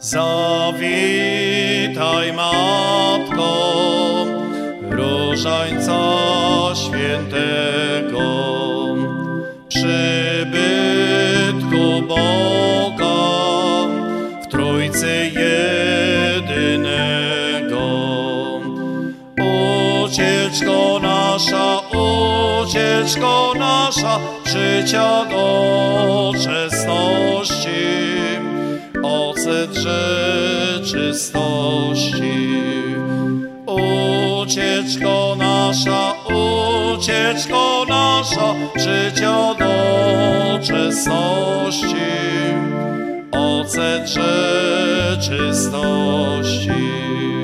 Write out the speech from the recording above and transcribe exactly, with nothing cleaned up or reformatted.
Zawitaj, Matko, Różańca Świętego, przybytku Boga w Trójcy jedynego. Ucieczko nasza, ucieczko nasza, życia do czesności, ocet rzeczystości. Ucieczko nasza, ucieczko nasza, życia do czesności, ocet rzeczystości.